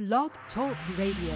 Blog Talk Radio.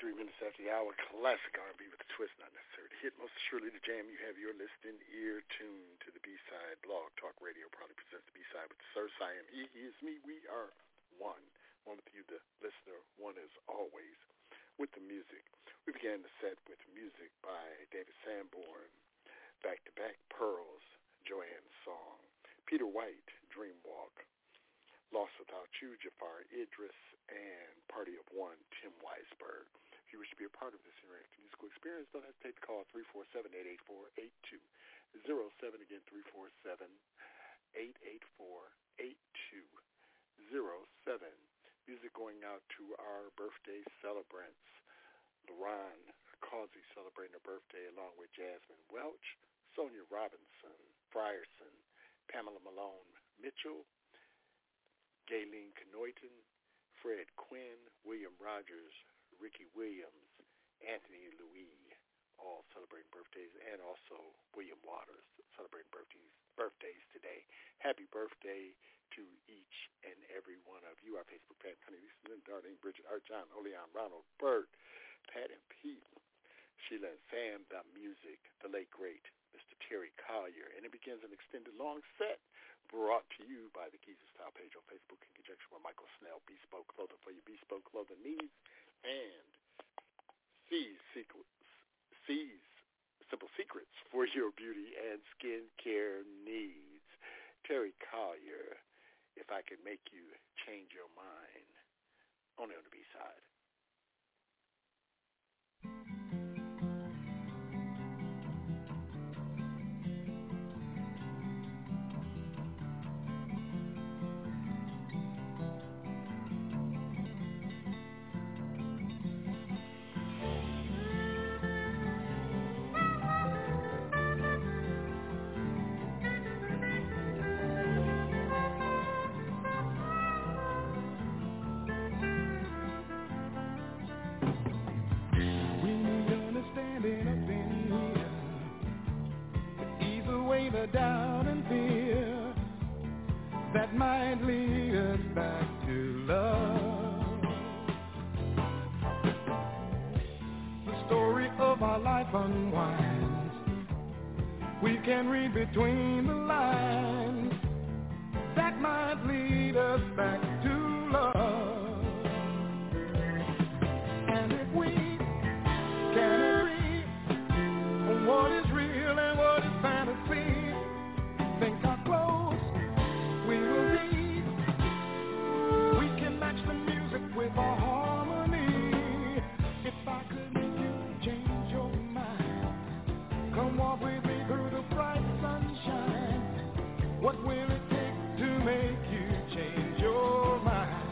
3 minutes after the hour, classic R&B with a twist, not necessarily the hit. Most assuredly the jam. You have your listening ear tuned to the B-side. Blog Talk Radio proudly presents the B-side with Sir Siam. He is me. We are one. One with you, the listener. One as always with the music. We began the set with music by David Sanborn, Back to Back, Pearls, Joanne's Song, Peter White, Dream Walk, Lost Without You, Jafar Idris, and Party of One, Tim Weisberg. If you wish to be a part of this interactive musical experience, don't hesitate to call 347-884-8207. Again, 347-884-8207. Music going out to our birthday celebrants. Lauren Causey celebrating her birthday along with Jasmine Welch, Sonia Robinson, Frierson, Pamela Malone Mitchell, Gayleen Knoyton, Fred Quinn, William Rogers, Ricky Williams, Anthony Louis, all celebrating birthdays, and also William Waters celebrating birthdays today. Happy birthday to each and every one of you. Our Facebook fan, Honey Lisa, Lynn, Darlene, Bridget, Art, John, Oleon, Ronald, Bert, Pat and Pete, Sheila and Sam, the music, the late great Mr. Terry Collier. And it begins an extended long set brought to you by the Geezer Style page on Facebook in conjunction with Michael Snell, Bespoke Clothing for your bespoke clothing needs, and C's Simple Secrets for your beauty and skin care needs. Terry Collier, If I Could Make You Change Your Mind, only on the B-side. Doubt and fear that might lead us back to love. The story of our life unwinds. We can read between the lines that might lead us back to love. And if we can agree on what is real and what is fantasy, think how close we will be. We can match the music with our harmony. If I could make you change your mind, come walk with me through the bright sunshine. What will it take to make you change your mind?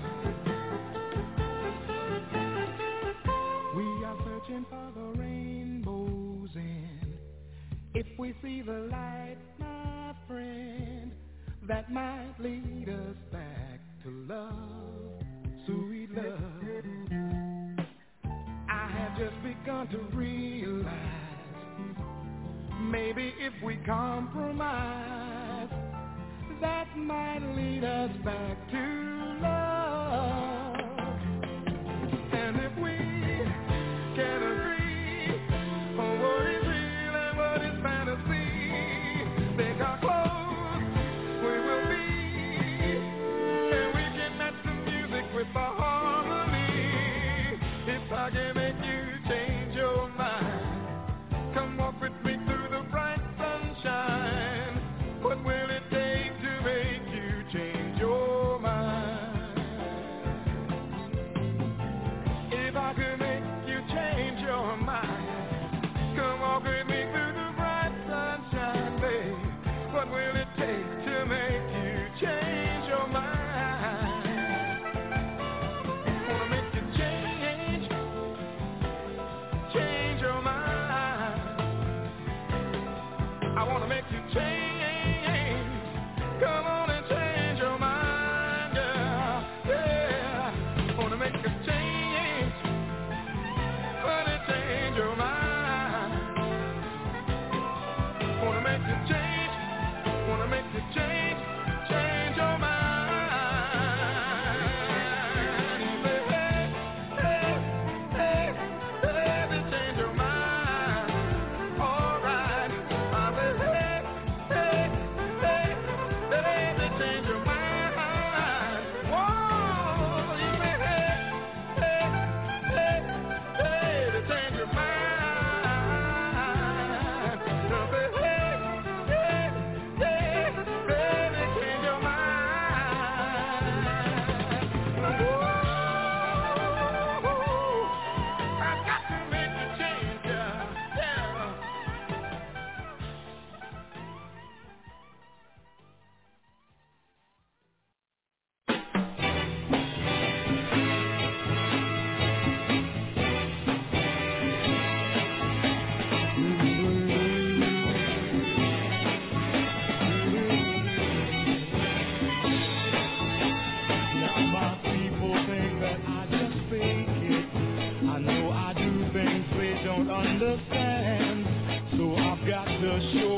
We are searching for the rainbows, and if we see the light, friend, that might lead us back to love, sweet love. I have just begun to realize maybe if we compromise, that might lead us back to love. And if we can agree on what is real and what is fantasy, think how close with our harmony. If I can make you change your mind, come walk with me through the bright sunshine. What will it take to make you change your mind? If I could make you change your mind, come walk with me through the bright sunshine, babe. What will it take to make you change your mind? I want to make you change. Come on and change your mind, girl. Yeah, I want to make you change. Want to change your mind. Want to make you change. Want to make you change. Change your mind. Hey, hey, hey,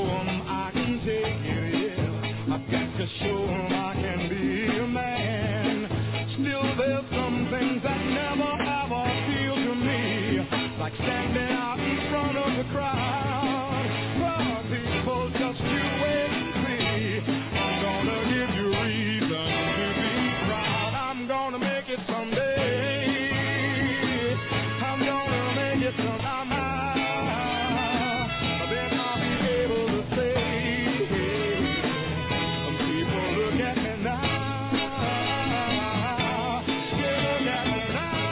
I can take it, yeah. I've got to show 'em I can be a man. Still there's some things that never ever appeal to me, like standing out in front of the crowd. But people just you wait and see. I'm gonna give you reason to be proud. I'm gonna make it someday. I'm gonna make it somehow. Then I'll be able to say, people look at me now. They look at me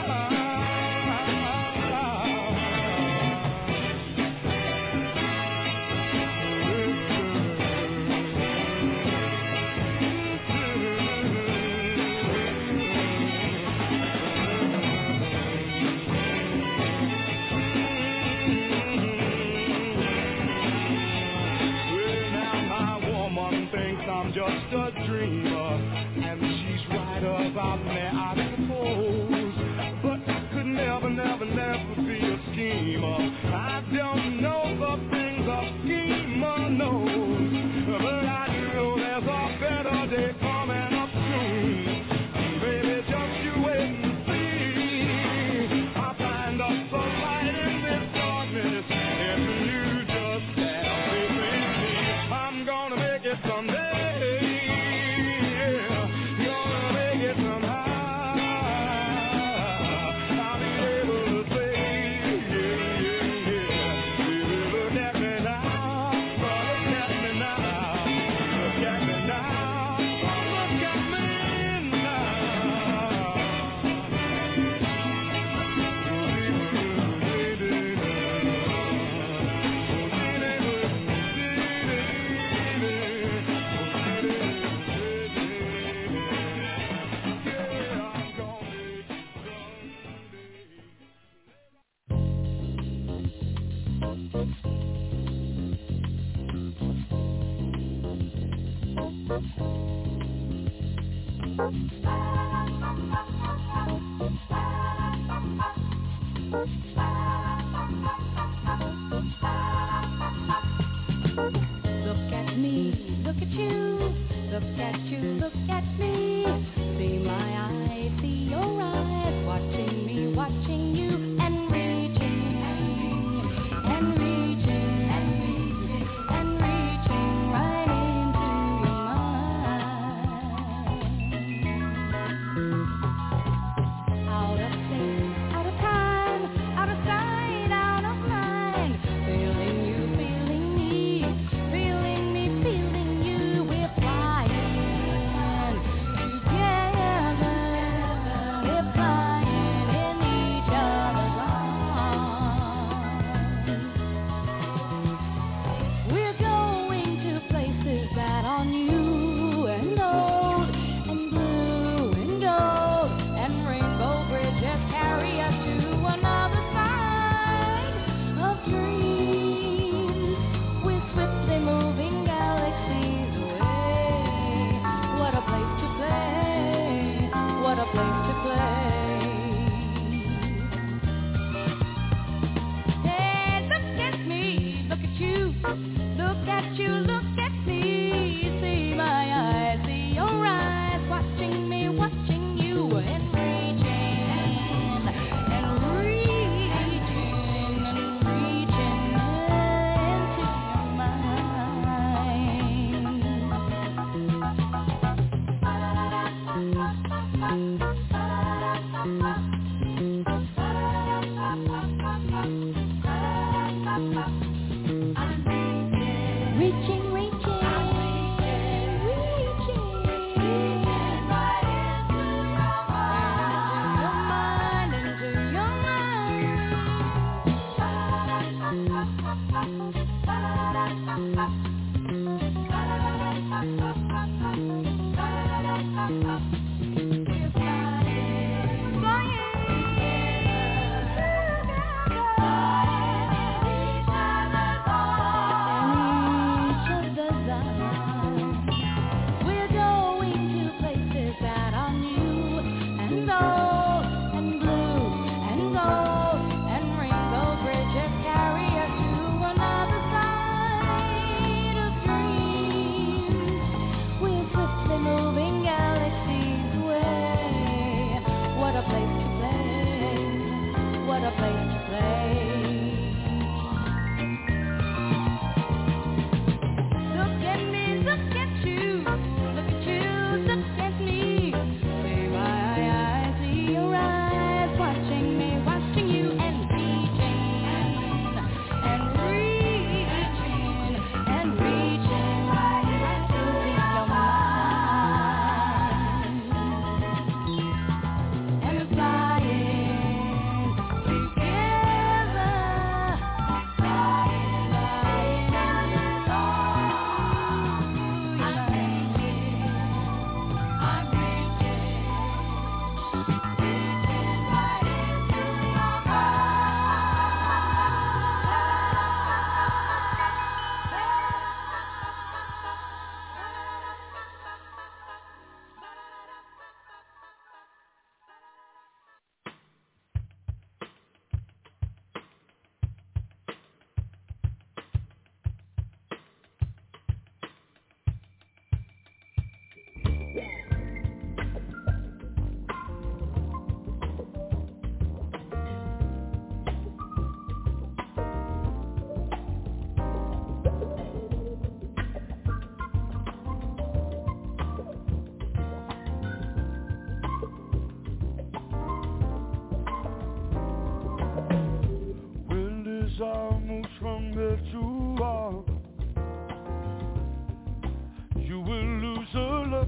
I'm just a dreamer, and she's right about me, I suppose. But I could never be a schemer. I don't know the things a schemer knows, but I do know there's a better day coming up soon. And baby, just you wait and see. I'll find us the light in this darkness. If you knew just that, baby, I'm gonna make it someday.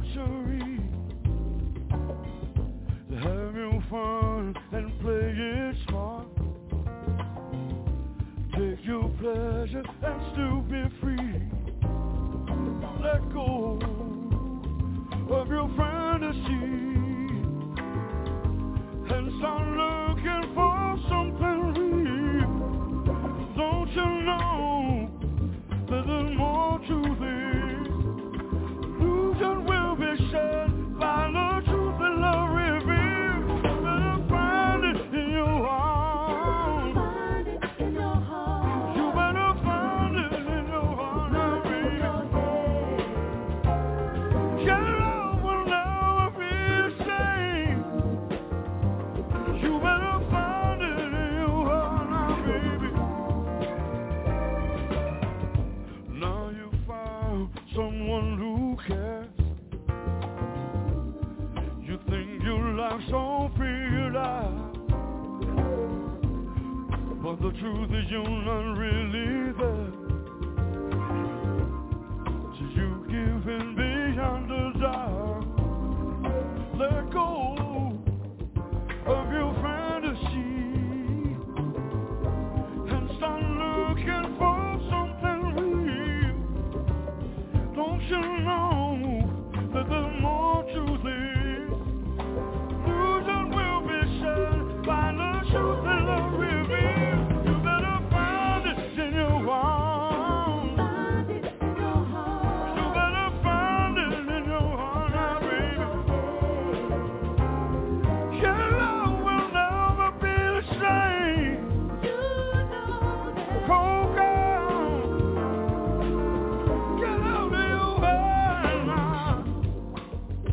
luxury to have your fun and play it smart. Take your pleasure and still be free. Let go of your fantasy and start looking for something real. Don't you know that there's more to this? Illusion will be shed by the truth that love reveals. Better find it in your heart. You better find it in your heart, baby. Your love will never be the same. You better find it in your heart, baby. Now you found someone who cares. You think your life's all figured out, but the truth is you're not really there. So you give in beyond a doubt. Let go of your fantasy and start looking for something real. Don't you know that there's more to this? Illusion will be shed by the truth that love reveals. You better find it in your heart. You better find it in your heart, baby. Your love will never be the same. Oh, girl, get out of your heart now.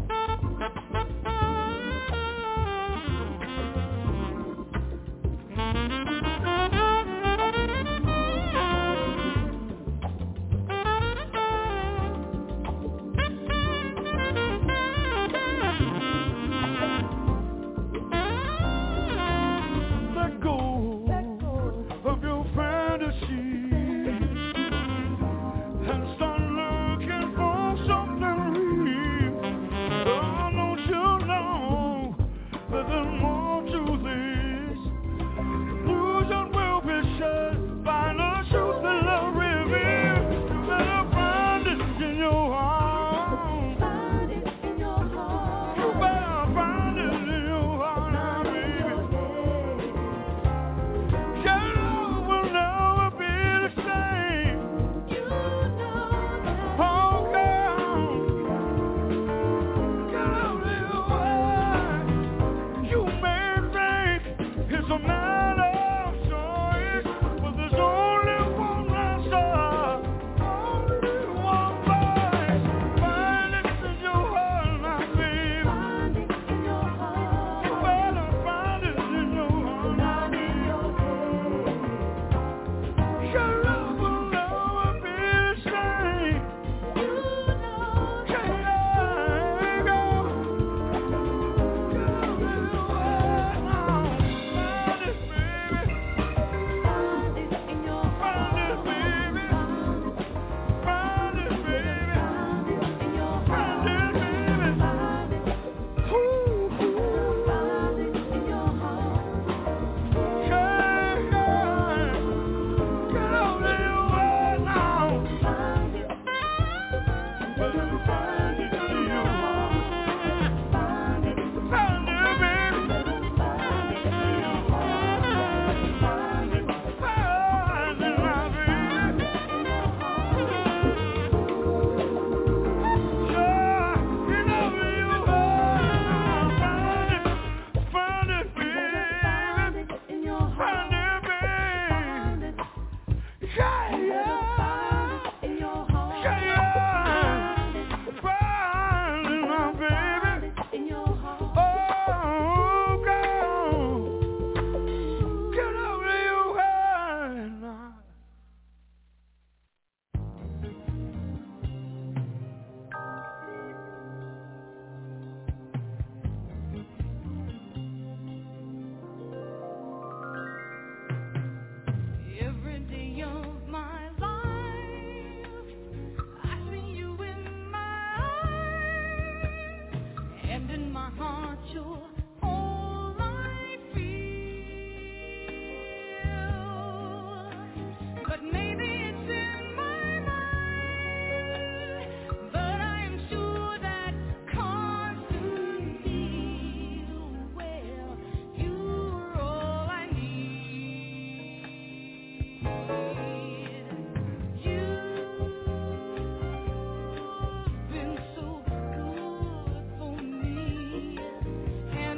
Been so good for me.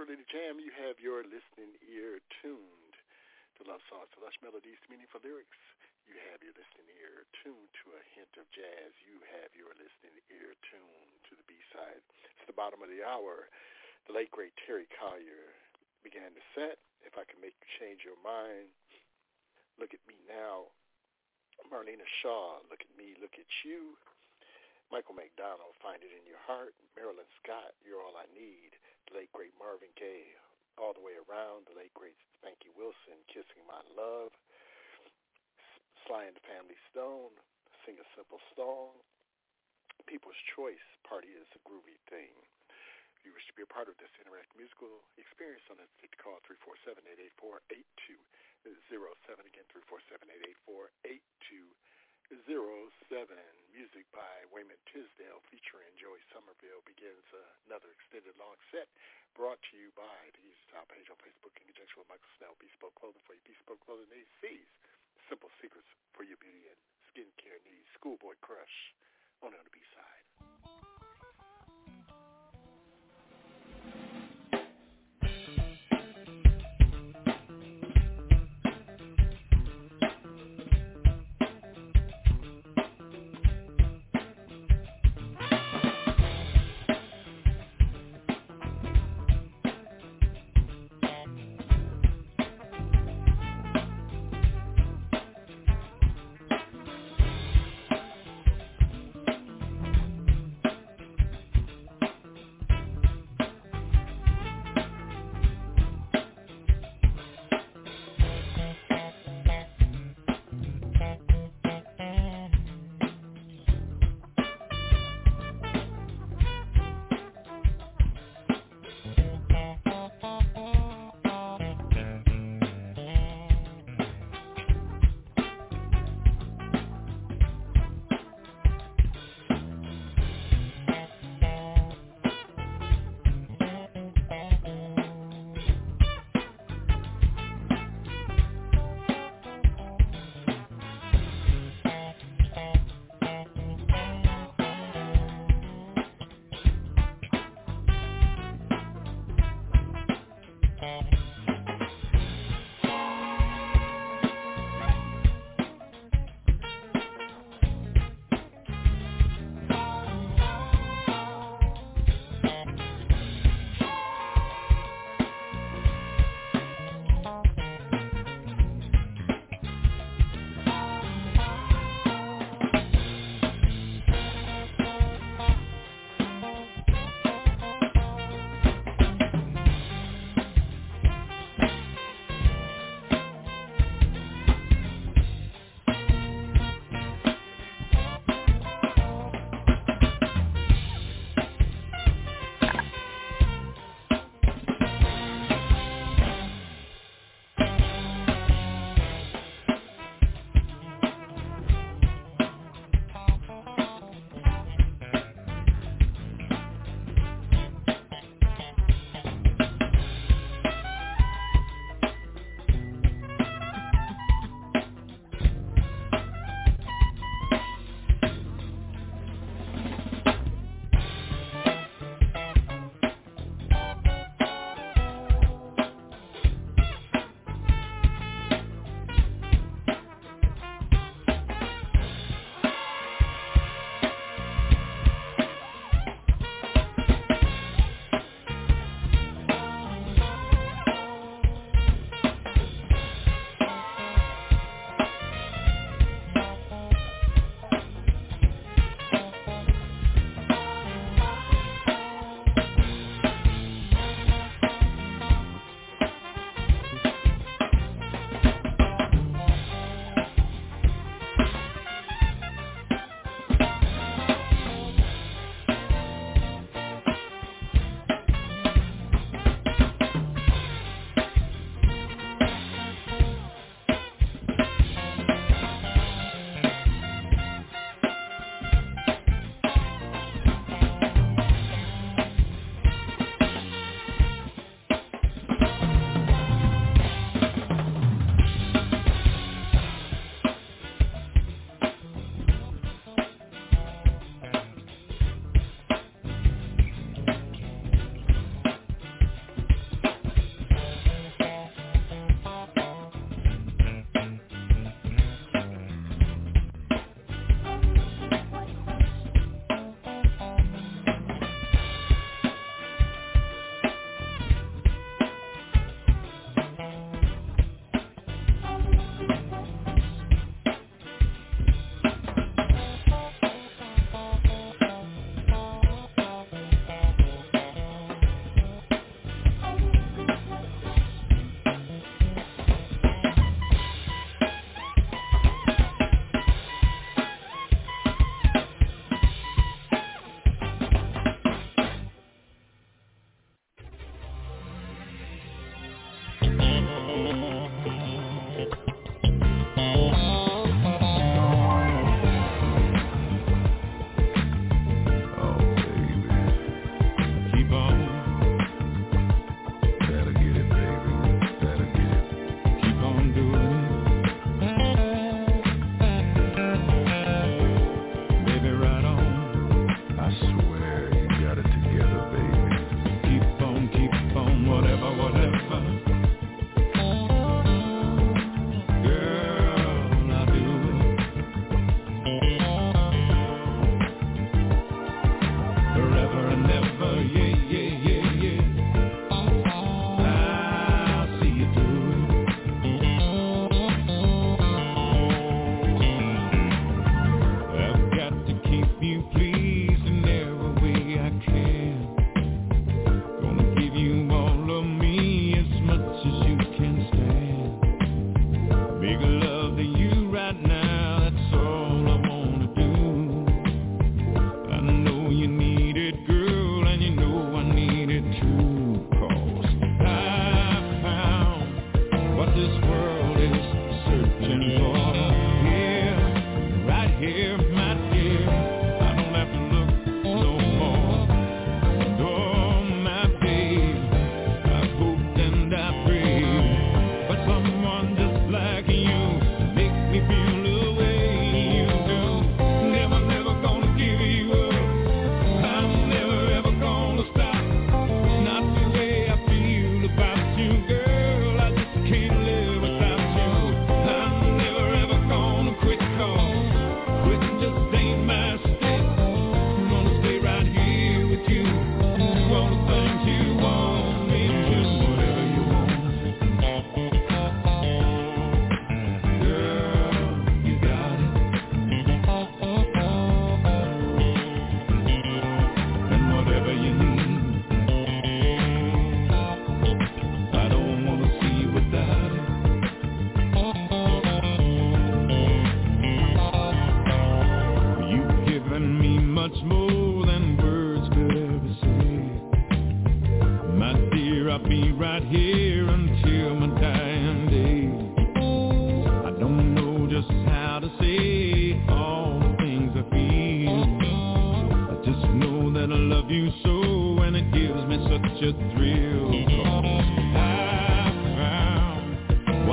early to jam, you have your listening ear tuned to love songs, to lush melodies, to meaningful lyrics. You have your listening ear tuned to a hint of jazz. You have your listening ear tuned to the B-side. It's the bottom of the hour. The late, great Terry Collier began to set. If I Can Make You Change Your Mind, Look at Me Now. Marlena Shaw, Look at Me, Look at You. Michael McDonald, Find It in Your Heart. Marilyn Scott, You're All I Need. The late, great Marvin Gaye, All the Way Around. The late, great Spanky Wilson, Kissing My Love. Sly and the Family Stone, Sing a Simple Song. People's Choice, Party is a Groovy Thing. If you wish to be a part of this interactive musical experience, on that state, call 347-884-8207. Again, 347-884-8207. Music by Wayman Tisdale featuring Joey Somerville begins another extended long set brought to you by the Easy Style page on Facebook in conjunction with Michael Snell, Bespoke Clothing for you, Bespoke Clothing ACs. Simple secrets for your beauty and skincare needs. Schoolboy Crush on the B-side.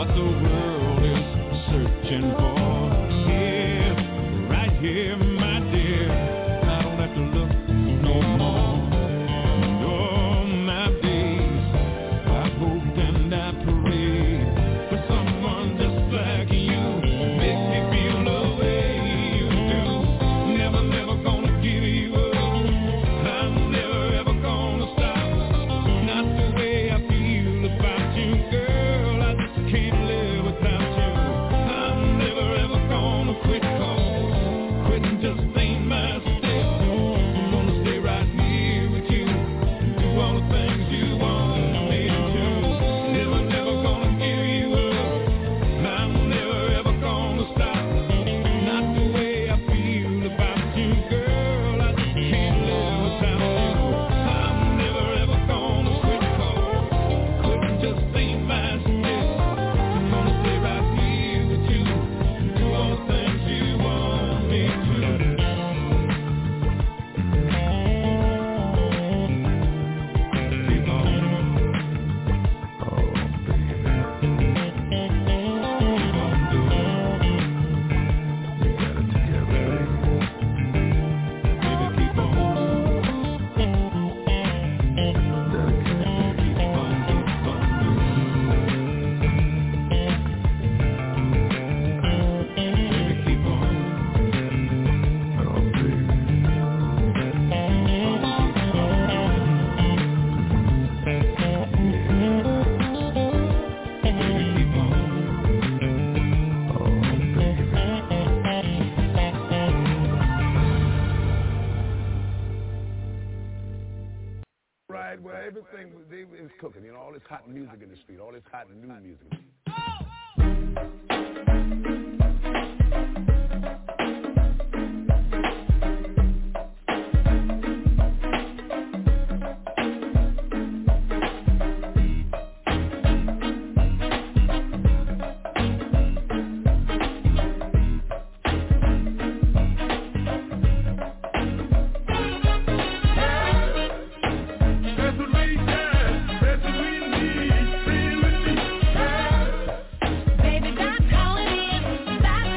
Cooking, you know, all this hot music in the street, all this hot new music. Baby, that's calling in.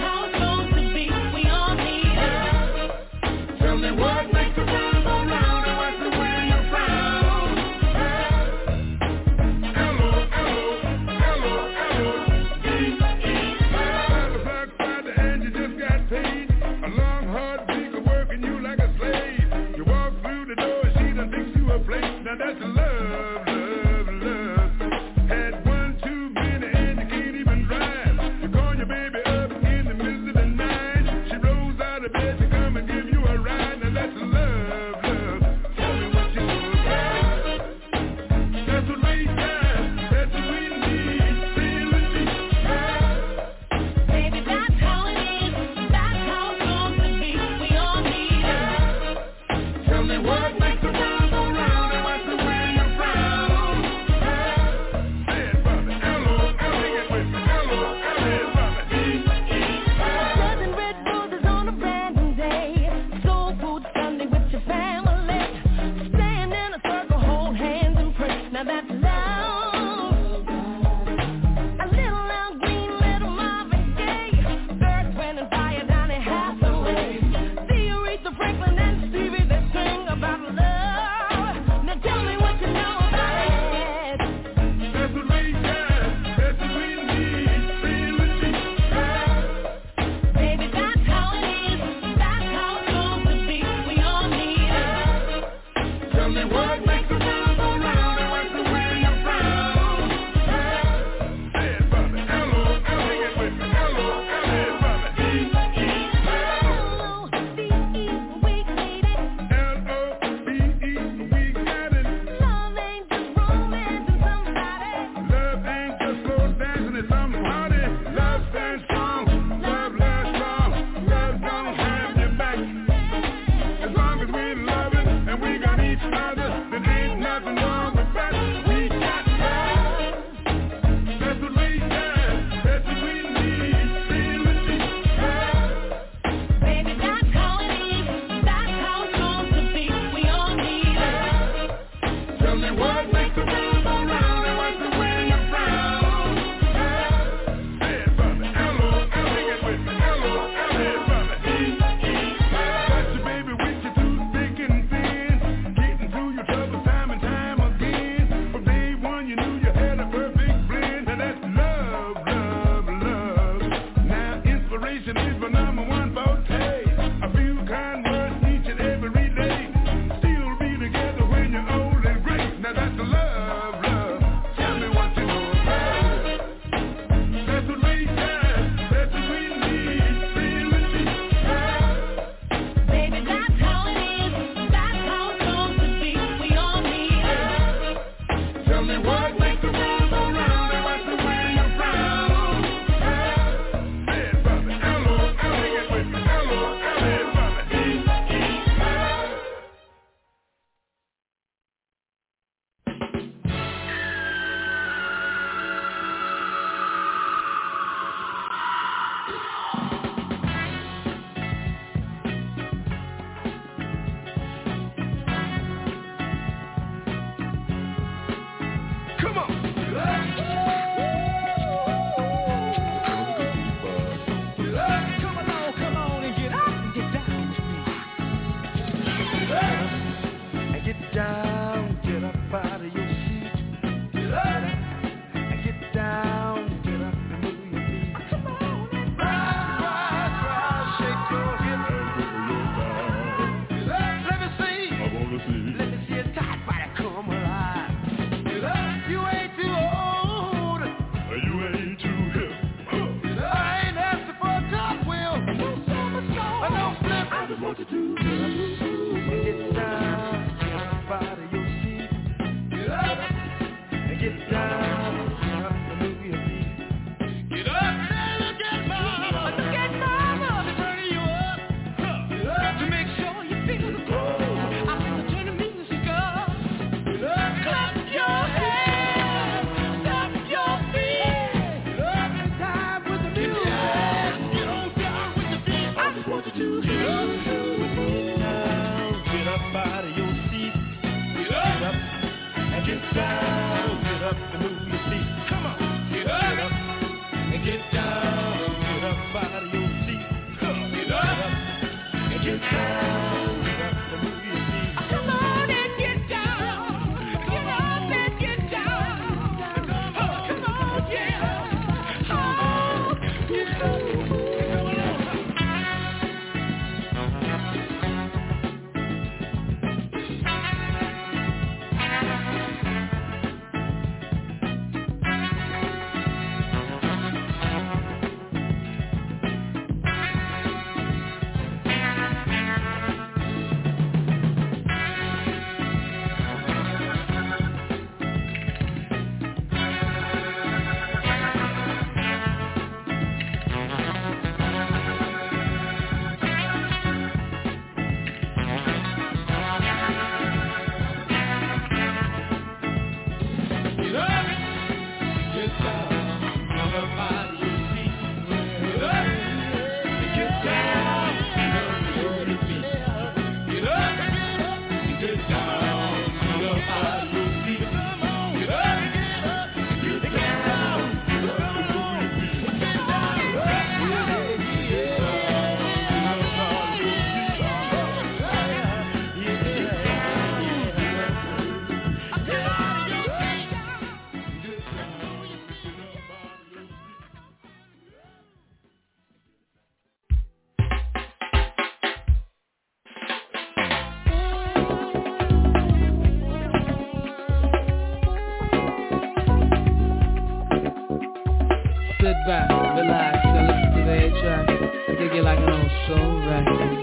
sit back, relax, and listen to the A-track. I dig it like an old soul record.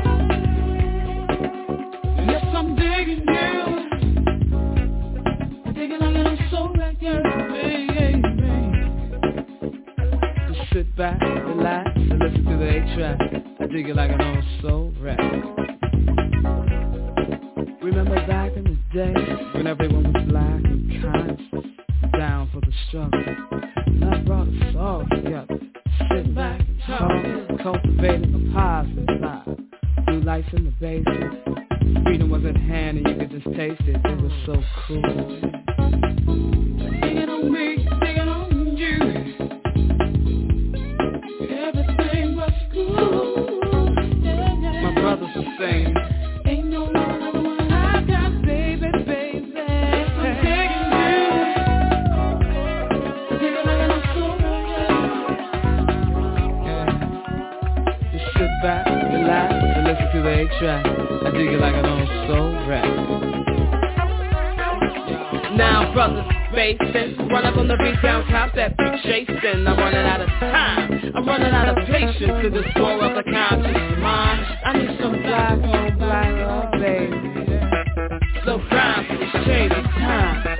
Yes, I'm digging you. I dig it like an old soul record, baby. Just sit back, relax, and listen to the A-track. I dig it like an old soul record. Remember back in the day when everyone was black and kind, down for the struggle. That brought us all together. Sitting back and talking, cultivating a positive vibe. Blue lights in the basement. Freedom was at hand and you could just taste it. It was so cool. Digging on me, digging on you. Everything was cool. My brothers were saying, ain't no one other one I got, baby, baby. I'm digging you. Digging like an soul. Yeah. Just sit back, relax, and listen to the A-track. I dig it like an old soul record. Now brothers facing, run up on the beat down top that beat chasing. I'm running out of time, I'm running out of patience to this war of the conscious mind. I need some black on black, oh baby. Slow grind for this changing time.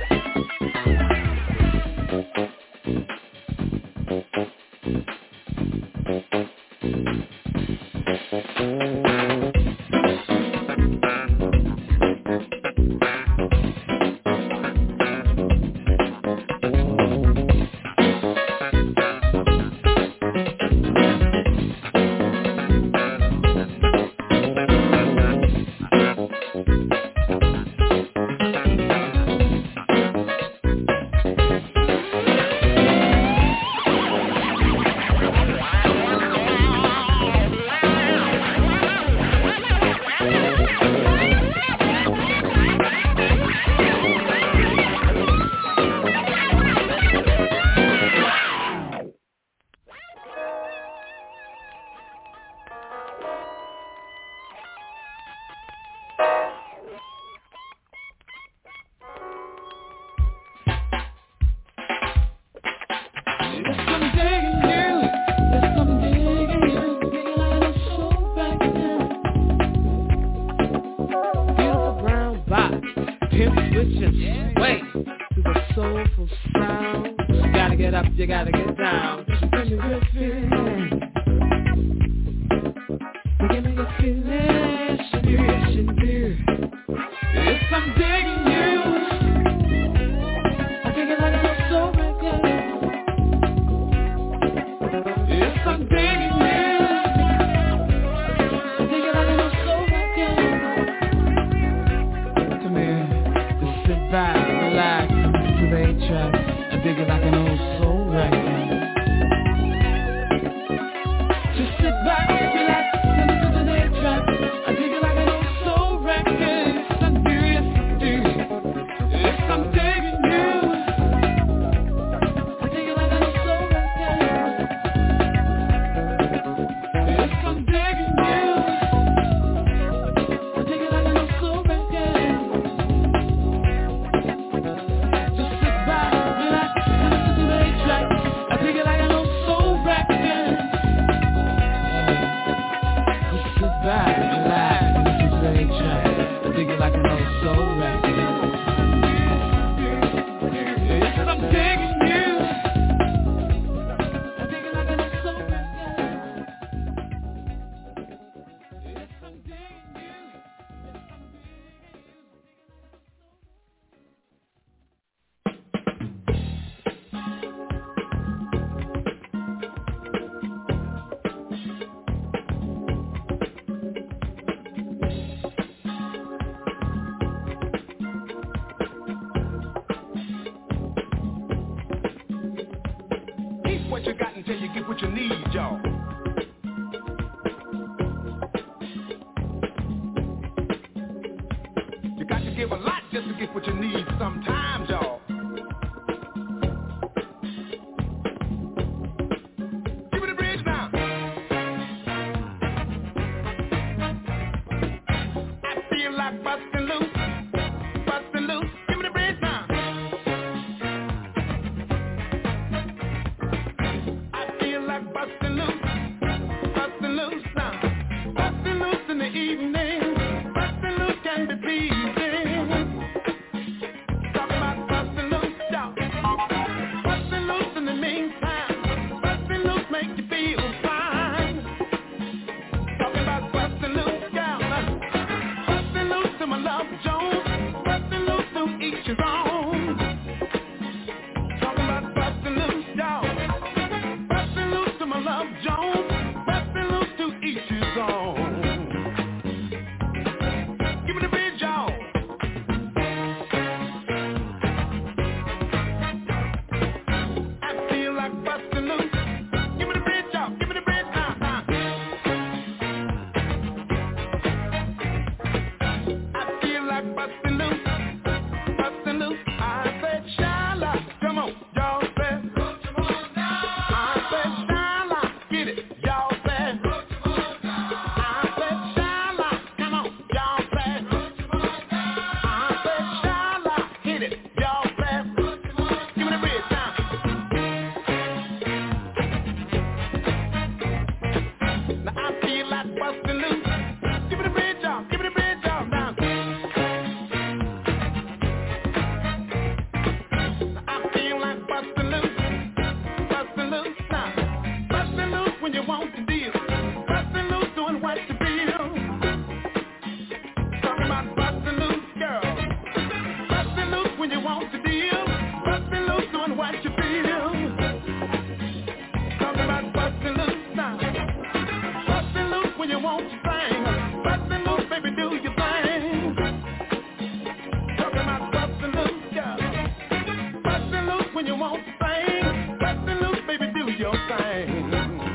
want to deal. Bustin' loose, doing what you feel. Talking about bustin' loose, girl. Bustin' loose when you want to deal. Bustin' loose, doing what you feel. Talking about bustin' loose now. Bustin' loose when you want to sing. Bustin' loose, baby, do your thing. Talking about bustin' loose, girl. Bustin' loose when you want to sing. Bustin' loose, baby, do your thing.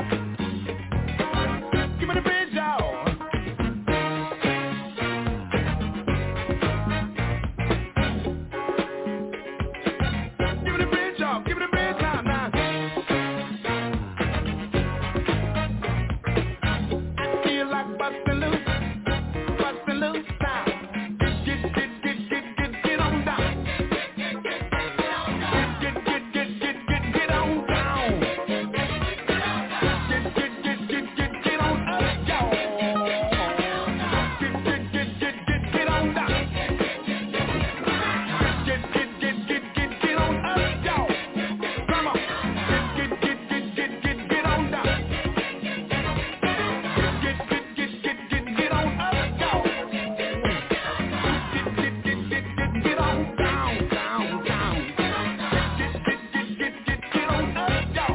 Give me the bridge, y'all. Give me the bridge, y'all. Give me the bridge now. I feel like bustin' loose now. Get on down. Get on down. Get on up, y'all. Get on down. Get on up, y'all. Come on. Get on down. Get on up, y'all. Get on down. Get on up, y'all. Get on down.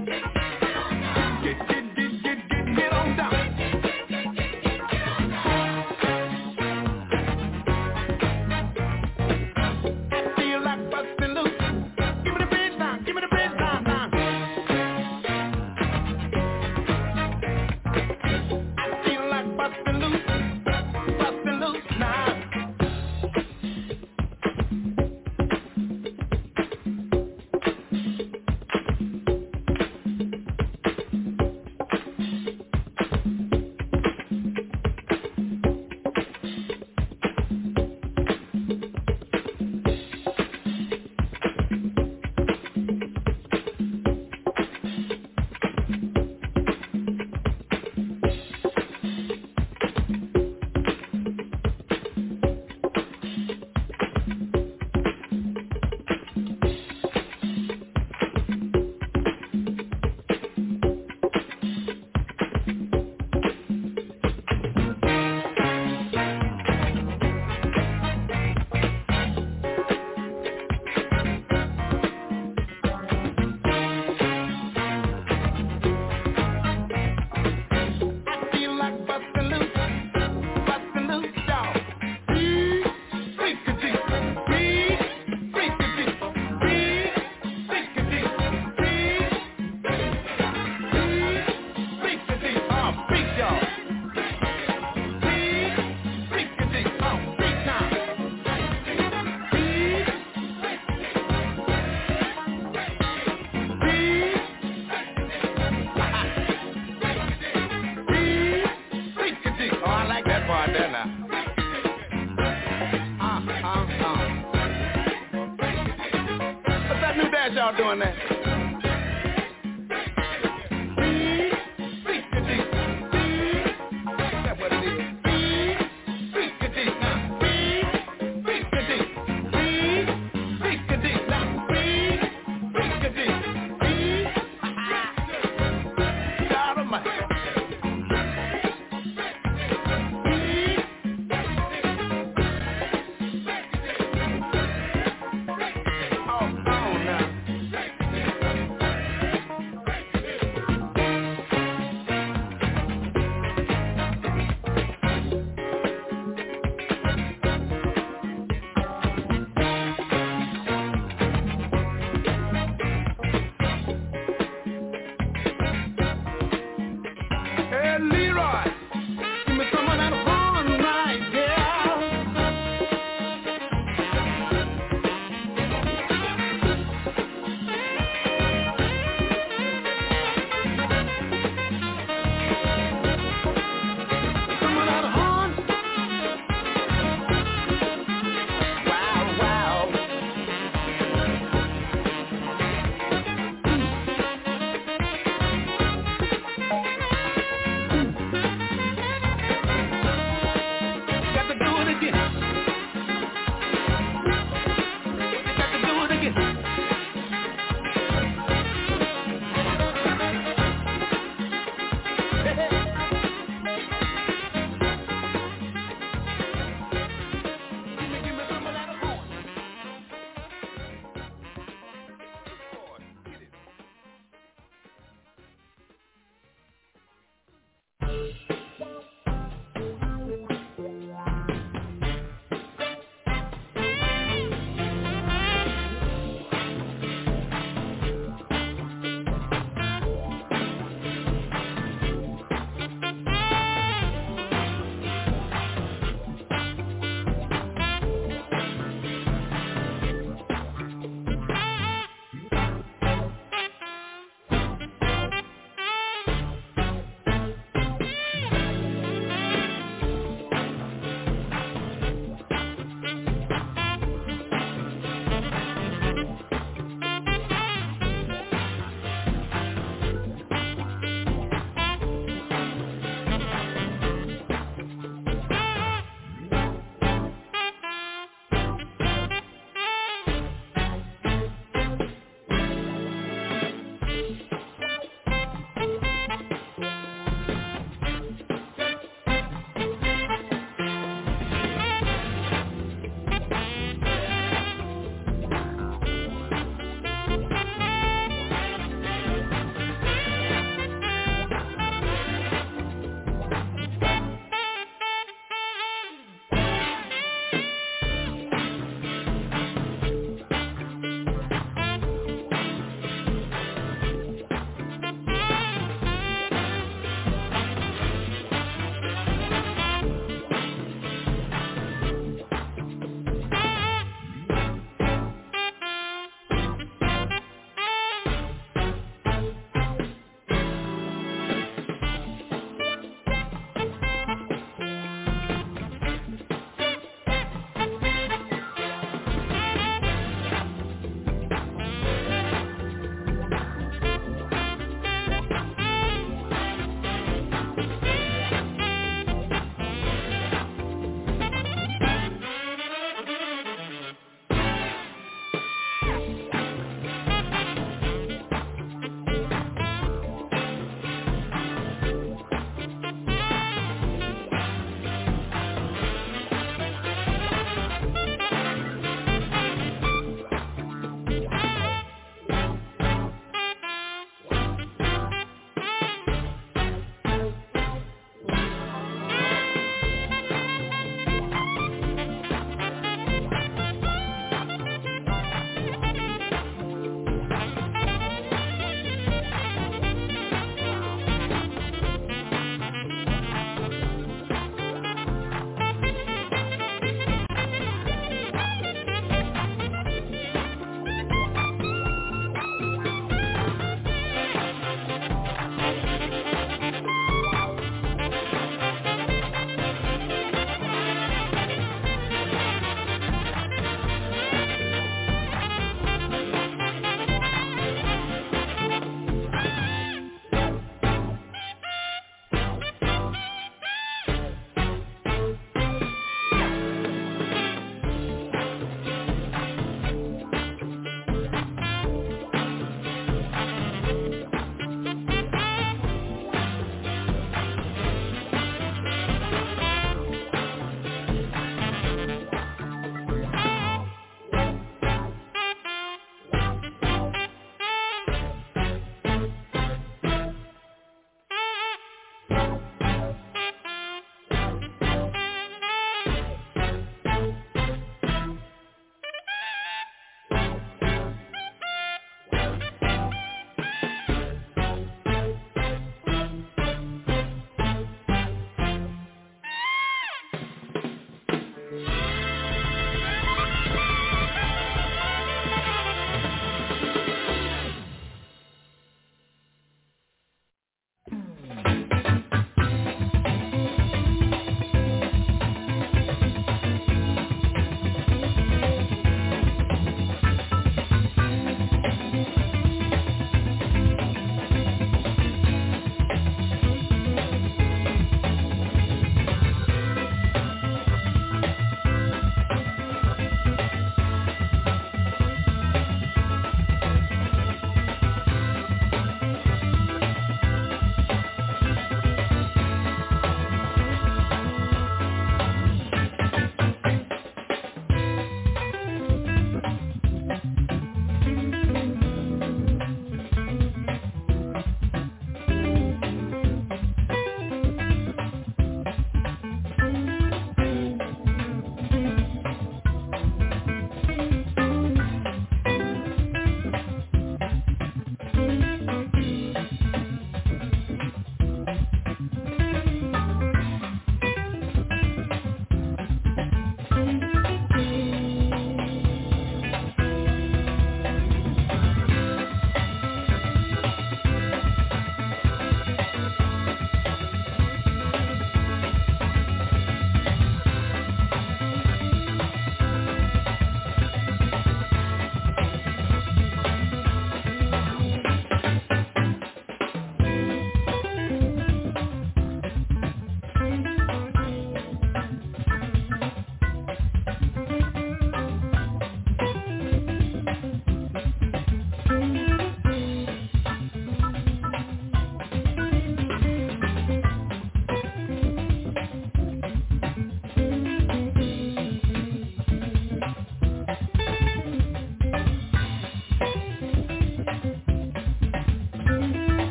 Feel like bustin' loose. Give me the bridge now. Give me the bridge now. I feel like bustin' loose now. I feel like bustin' loose, y'all. Freak-a-dee, freak-a-dee, freak-a-dee, freak-a-dee, freak, y'all. Freak-a-dee, freak time. Freak-a-dee. Oh, I like that part there now. What's that new dance y'all doing there? Freak-a-dee. Is that what it is? Freak-a-dee. Freak-a-dee. Freak-a-dee. Freak-a-dee. God almighty.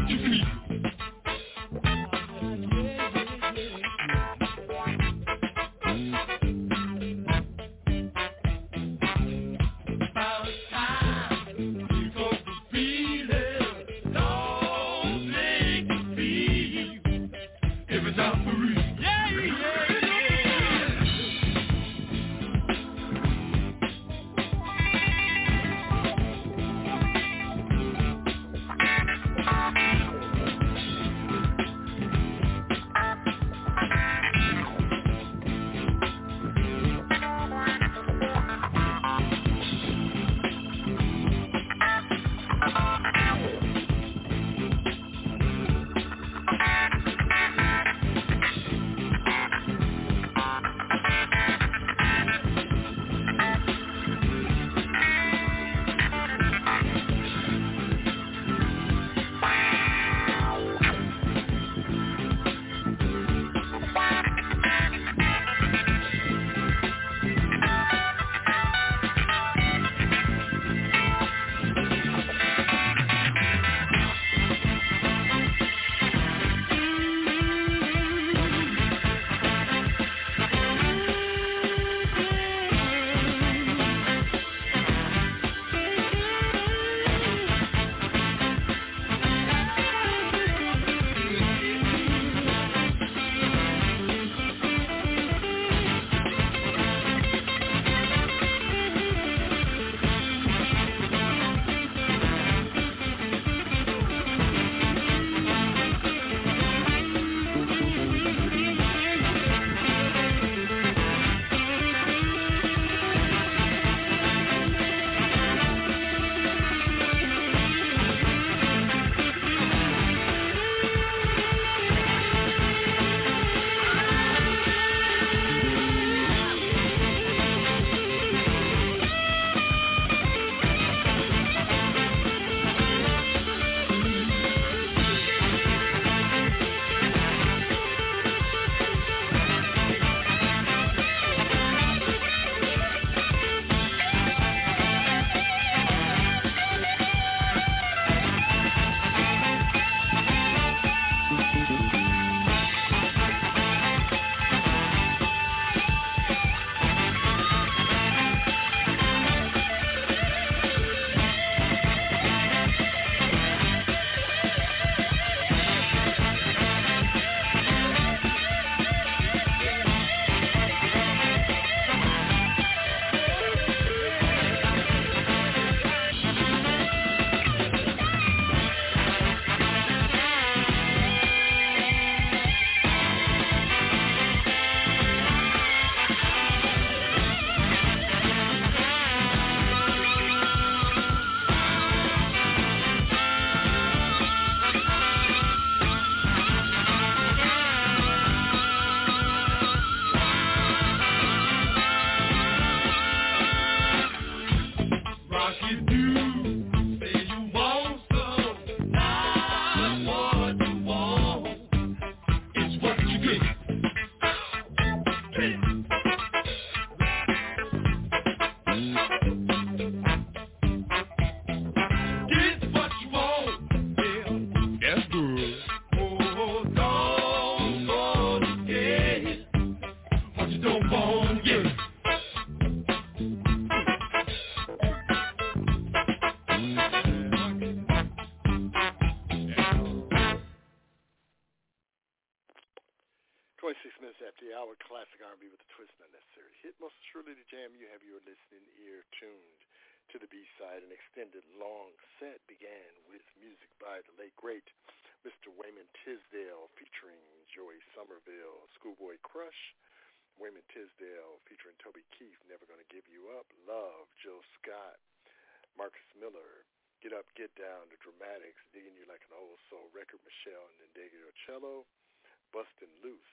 26 minutes after the hour, classic R&B with a twist, not necessary hit. Most surely the jam you have your listening ear tuned to the B-side. An extended long set began with music by the late, great Mr. Wayman Tisdale featuring Joey Somerville, Schoolboy Crush, Wayman Tisdale featuring Toby Keith, Never Gonna Give You Up, Love, Jill Scott, Marcus Miller, Get Up, Get Down, The Dramatics, Digging You Like an Old Soul Record, Michelle and Ndege Cello, Bustin' Loose,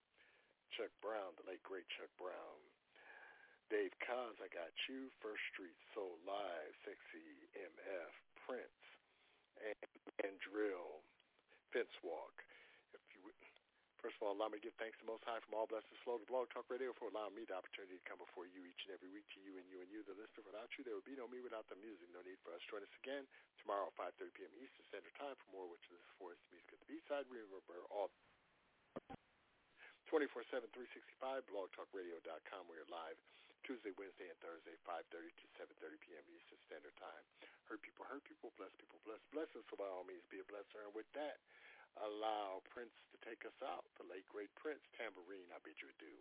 Chuck Brown, the late great Chuck Brown, Dave Coz, I Got You, First Street Soul Live, Sexy MF, Prince, and Drill, Fence Walk. First of all, allow me to give thanks to Most High from all blessings flow to Blog Talk Radio for allowing me the opportunity to come before you each and every week to you, the listener. Without you, there would be no me without the music. No need for us. Join us again tomorrow at 5:30 p.m. Eastern Standard Time for more, which is for us music at the B-side. Remember, all 24/7, 365, blogtalkradio.com. We're live Tuesday, Wednesday, and Thursday, 5:30 to 7:30 p.m. Eastern Standard Time. Hurt people, bless people, bless us. So by all means, be a blesser. And with that, allow Prince to take us out. The late, great Prince. Tambourine, I bid you adieu.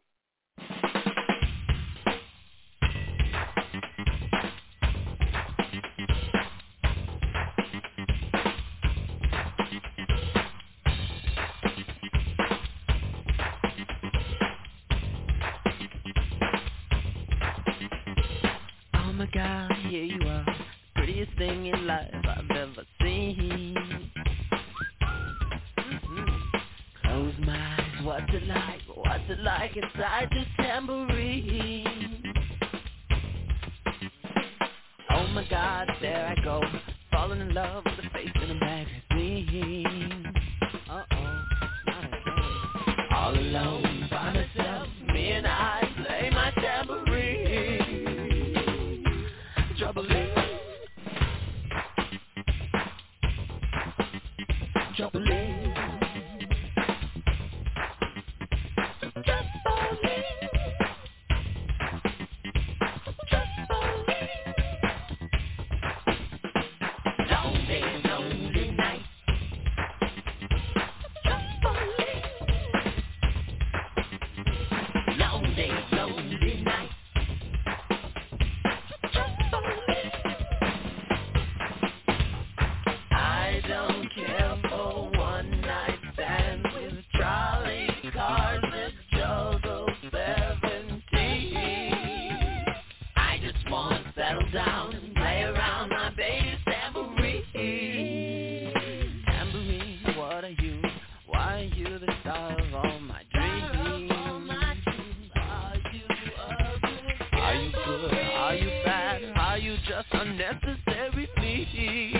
Oh my God, here you are, prettiest thing in life I've ever seen. Close my eyes, what's it like inside this tambourine? Oh my God, there I go, falling in love with the face in a magazine. Uh-oh, not again. All alone by myself, me and I play my tambourine. Trouble is, are you bad? Are you just unnecessary, please?